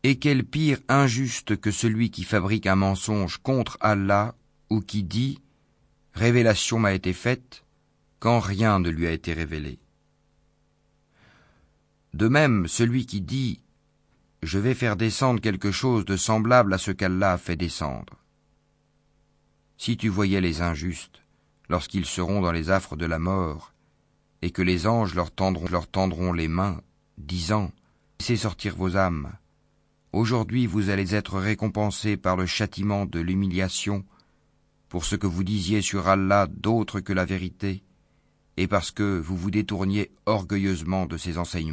Et quel pire injuste que celui qui fabrique un mensonge contre Allah ou qui dit « Révélation m'a été faite » quand rien ne lui a été révélé. De même, celui qui dit « Je vais faire descendre quelque chose de semblable à ce qu'Allah a fait descendre ». Si tu voyais les injustes, lorsqu'ils seront dans les affres de la mort, et que les anges leur tendront les mains, disant « Laissez sortir vos âmes. Aujourd'hui vous allez être récompensés par le châtiment de l'humiliation pour ce que vous disiez sur Allah d'autre que la vérité, et parce que vous vous détourniez orgueilleusement de ses enseignements. »